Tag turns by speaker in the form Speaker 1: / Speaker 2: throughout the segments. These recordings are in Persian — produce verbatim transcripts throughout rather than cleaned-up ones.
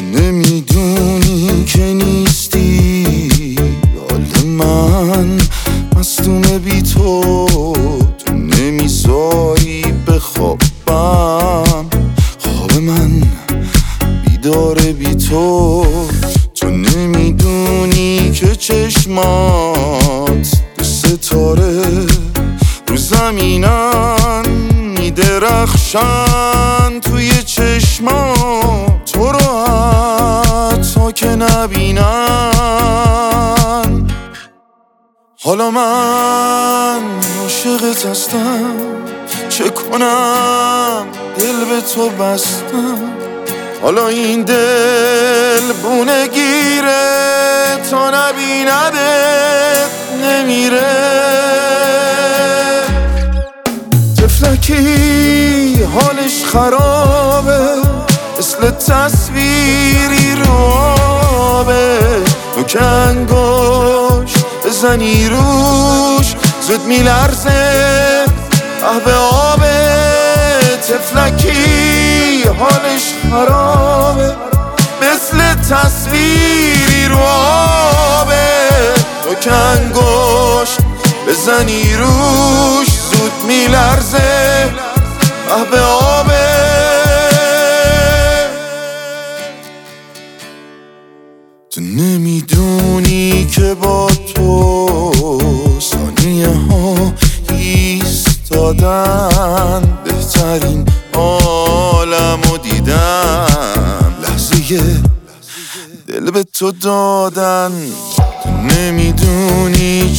Speaker 1: نمیدونی که نیستی حال من مصدوم بی تو، تو نمیذاری بخوابم، خواب من بیداره بی تو. تو نمیدونی که چشمات دو ستاره رو زمینن میدرخشن توی چشمات، تو رو حتی که نبینن. حالا من عاشقت هستم، چه کنم دل به تو بستم. حالا این دل بونه گیره تا نبیندت نمیره. طفلکی حالش خرابه، مثل تصویری رو آبه. تو که انگشت بزنی روش زود میلرزه اه به آبه. طفلکی حالش خرابه، مثل تصویری رو آبه. تو که انگشت بزنی روش زود میلرزه اه به آبه. تو نمیدونی که با تو ثانیه ها ایستادن، بهترین عالمو دیدن، لحظه دل به تو دادن. تو نمیدونی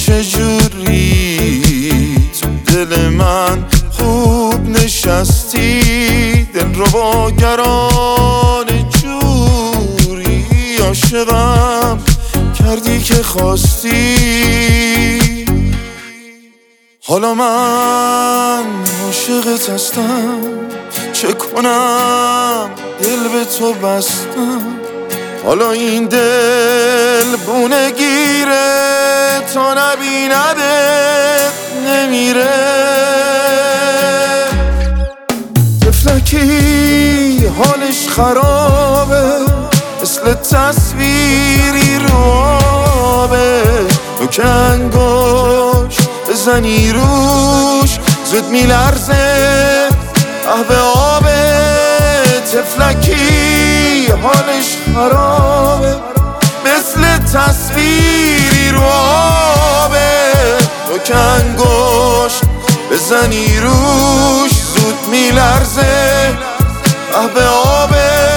Speaker 1: چجوری تو دل من خوب نشستی، دل رو با گران جوری عاشقم کردی که خواستی. حالا من عاشقت هستم، چه کنم دل به تو بستم. حالا این دل بونه گیره تا نبیندت نمیره. طفلکی حالش خرابه، مثل تصویری رو آبه. تو که انگشت بزنی روش زود میلرزه اه به آبه. طفلکی حالش خرابه، مثل تصویری رو آبه. تو که انگشت بزنی روش زود میلرزه اه به آبه.